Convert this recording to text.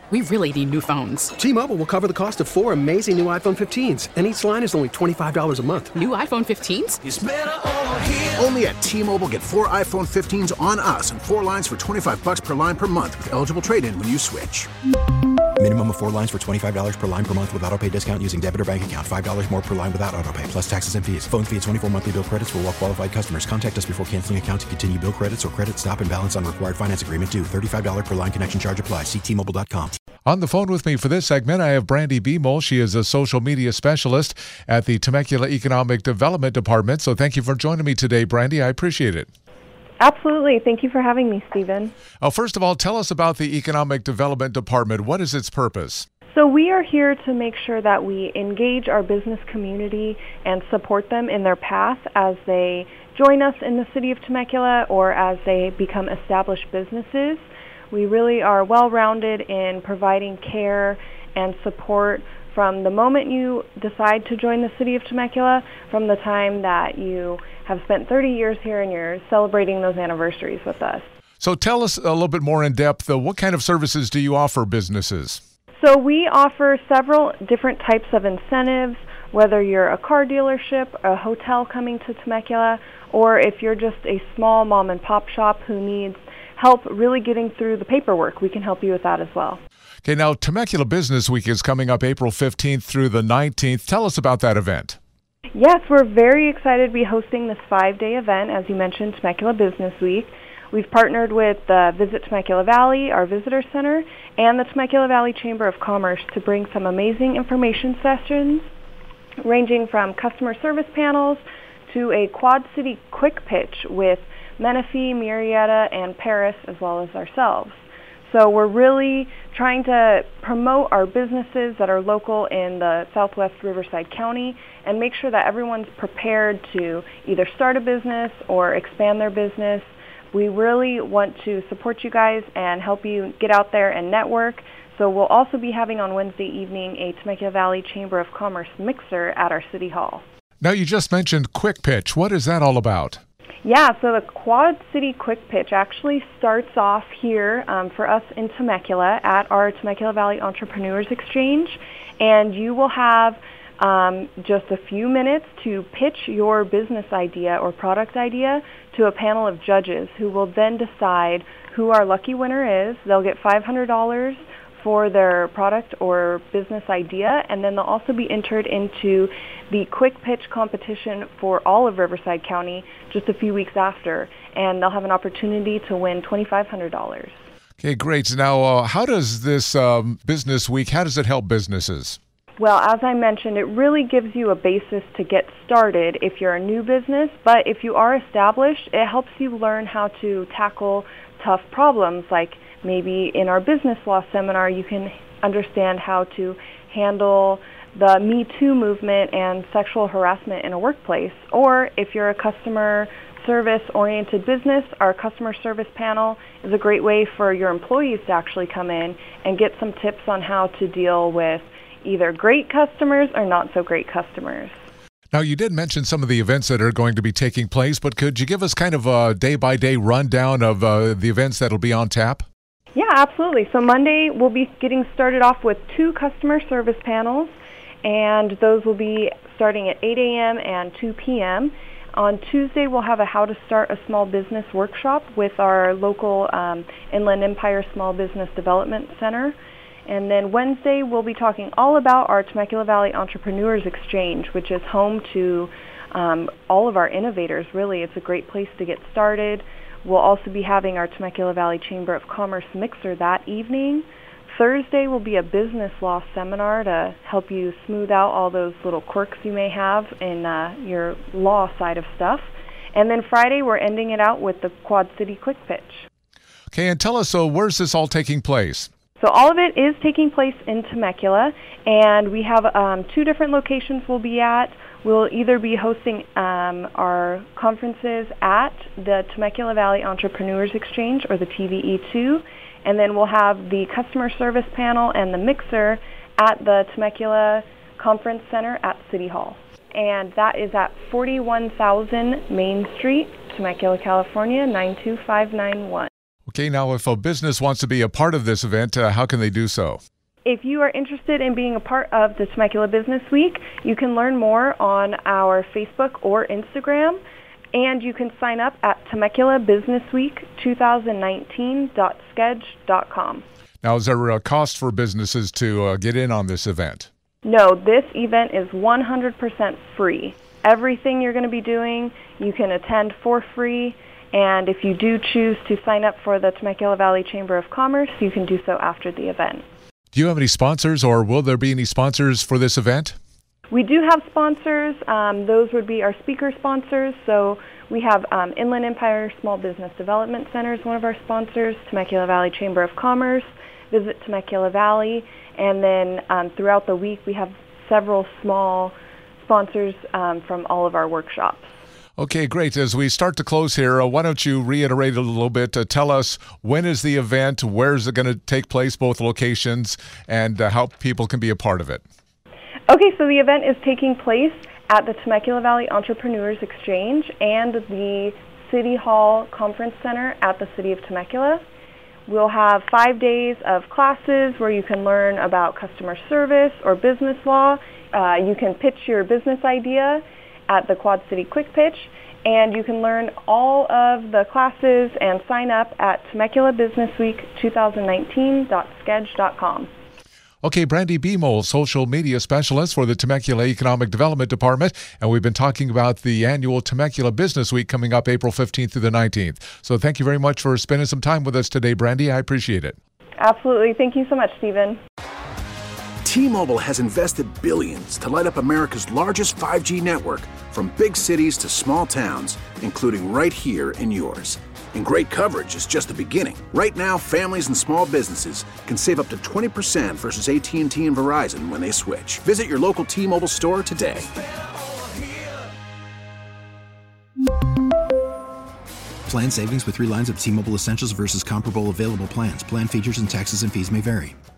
We really need new phones. T-Mobile will cover the cost of 4 amazing new iPhone 15s, and each line is only $25 a month. New iPhone 15s? It's better over here. Only at T-Mobile, get 4 iPhone 15s on us and 4 lines for $25 per line per month with eligible trade-in when you switch. Minimum of 4 lines for $25 per line per month with autopay discount using debit or bank account. $5 more per line without autopay, plus taxes and fees. Phone fee at 24 monthly bill credits for well-qualified customers. Contact us before canceling account to continue bill credits or credit stop and balance on required finance agreement due. $35 per line connection charge applies. See T-Mobile.com. On the phone with me for this segment, I have Brandy Beemel. She is a social media specialist at the Temecula Economic Development Department. So thank you for joining me today, Brandy. I appreciate it. Absolutely. Thank you for having me, Stephen. First of all, tell us about the Economic Development Department. What is its purpose? So we are here to make sure that we engage our business community and support them in their path as they join us in the city of Temecula or as they become established businesses. We really are well-rounded in providing care and support from the moment you decide to join the city of Temecula, from the time that you have spent 30 years here and you're celebrating those anniversaries with us. So tell us a little bit more in depth, what kind of services do you offer businesses? So we offer several different types of incentives, whether you're a car dealership, a hotel coming to Temecula, or if you're just a small mom and pop shop who needs help really getting through the paperwork, we can help you with that as well. Okay, now Temecula Business Week is coming up April 15th through the 19th. Tell us about that event. Yes, we're very excited to be hosting this 5-day event, as you mentioned, Temecula Business Week. We've partnered with Visit Temecula Valley, our visitor center, and the Temecula Valley Chamber of Commerce to bring some amazing information sessions, ranging from customer service panels to a Quad City quick pitch with Menifee, Murrieta, and Paris, as well as ourselves. So we're really trying to promote our businesses that are local in the Southwest Riverside County and make sure that everyone's prepared to either start a business or expand their business. We really want to support you guys and help you get out there and network. So we'll also be having on Wednesday evening a Temecula Valley Chamber of Commerce mixer at our City Hall. Now, you just mentioned Quick Pitch. What is that all about? Yeah, so the Quad City Quick Pitch actually starts off here for us in Temecula at our Temecula Valley Entrepreneurs Exchange, and you will have just a few minutes to pitch your business idea or product idea to a panel of judges who will then decide who our lucky winner is. They'll get $500 for their product or business idea, and then they'll also be entered into the quick pitch competition for all of Riverside County just a few weeks after, and they'll have an opportunity to win $2,500. Okay, great. Now, how does this business week, how does it help businesses? Well, as I mentioned, it really gives you a basis to get started if you're a new business, but if you are established, it helps you learn how to tackle tough problems. Like maybe in our business law seminar, you can understand how to handle the Me Too movement and sexual harassment in a workplace. Or if you're a customer service-oriented business, our customer service panel is a great way for your employees to actually come in and get some tips on how to deal with either great customers or not so great customers. Now, you did mention some of the events that are going to be taking place, but could you give us kind of a day-by-day rundown of the events that will be on tap? Yeah, absolutely. So Monday, we'll be getting started off with 2 customer service panels, and those will be starting at 8 a.m. and 2 p.m. On Tuesday, we'll have a How to Start a Small Business workshop with our local Inland Empire Small Business Development Center. And then Wednesday, we'll be talking all about our Temecula Valley Entrepreneurs Exchange, which is home to all of our innovators, really. It's a great place to get started. We'll also be having our Temecula Valley Chamber of Commerce mixer that evening. Thursday will be a business law seminar to help you smooth out all those little quirks you may have in your law side of stuff. And then Friday, we're ending it out with the Quad City Quick Pitch. Okay, and tell us, so where's this all taking place? So all of it is taking place in Temecula, and we have 2 different locations we'll be at. We'll either be hosting our conferences at the Temecula Valley Entrepreneurs Exchange, or the TVE2, and then we'll have the customer service panel and the mixer at the Temecula Conference Center at City Hall. And that is at 41,000 Main Street, Temecula, California, 92591. Okay, now if a business wants to be a part of this event, how can they do so? If you are interested in being a part of the Temecula Business Week, you can learn more on our Facebook or Instagram, and you can sign up at TemeculaBusinessWeek2019.sketch.com. Now, is there a cost for businesses to get in on this event? No, this event is 100% free. Everything you're going to be doing, you can attend for free. And if you do choose to sign up for the Temecula Valley Chamber of Commerce, you can do so after the event. Do you have any sponsors, or will there be any sponsors for this event? We do have sponsors. Those would be our speaker sponsors. So we have Inland Empire Small Business Development Center is one of our sponsors, Temecula Valley Chamber of Commerce, Visit Temecula Valley, and then throughout the week we have several small sponsors from all of our workshops. Okay, great. As we start to close here, why don't you reiterate a little bit? Tell us, when is the event, where is it going to take place, both locations, and how people can be a part of it. Okay, so the event is taking place at the Temecula Valley Entrepreneurs Exchange and the City Hall Conference Center at the City of Temecula. We'll have 5 days of classes where you can learn about customer service or business law. You can pitch your business idea at the Quad City Quick Pitch, and you can learn all of the classes and sign up at TemeculaBusinessWeek2019.sketch.com. Okay, Brandy Beemel, social media specialist for the Temecula Economic Development Department, and we've been talking about the annual Temecula Business Week coming up April 15th through the 19th. So thank you very much for spending some time with us today, Brandy. I appreciate it. Absolutely. Thank you so much, Stephen. T-Mobile has invested billions to light up America's largest 5G network, from big cities to small towns, including right here in yours. And great coverage is just the beginning. Right now, families and small businesses can save up to 20% versus AT&T and Verizon when they switch. Visit your local T-Mobile store today. Plan savings with 3 lines of T-Mobile Essentials versus comparable available plans. Plan features and taxes and fees may vary.